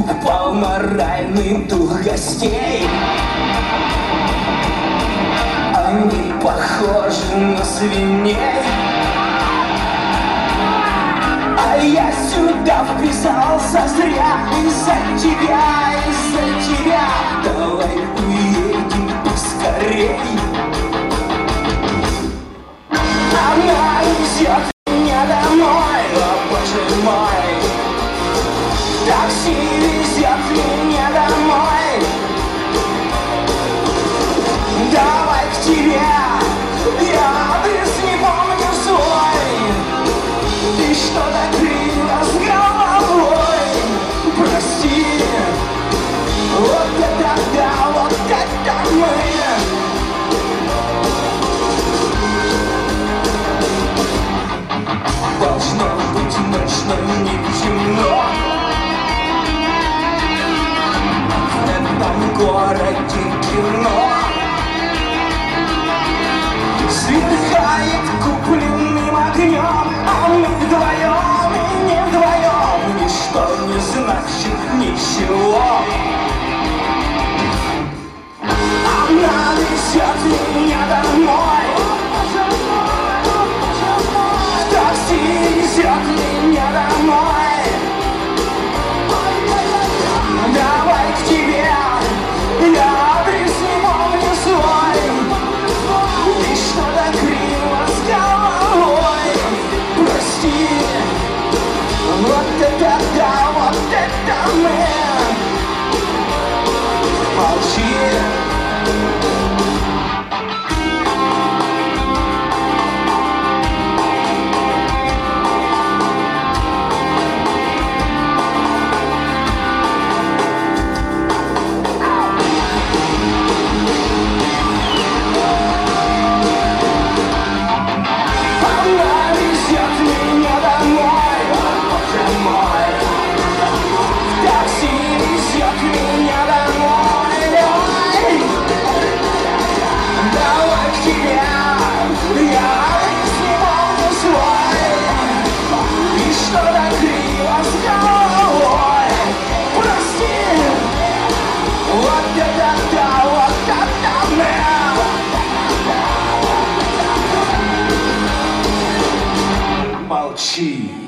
Полнорайный дух гостей. Они похожи на свиней. А я сюда вписался зря. Из-за тебя, из-за тебя. Давай уедем поскорей. Она везет меня домой, о боже мой. Такси везет меня домой. Давай к тебе, я адрес не помню свой. Ты что-то криво с головой. Прости, вот это да, вот это мы. Должно быть ночь, но не темно. В этом городе кино сверкает купленным огнем. А мы вдвоем и не вдвоем. Ничто не значит ничего. Она везет меня домой. В такси везет меня домой. Давай к тебе, я адрес не помню свой. Ты что-то криво с головой. Прости, вот это да, вот это мы. Молчи. Молчи.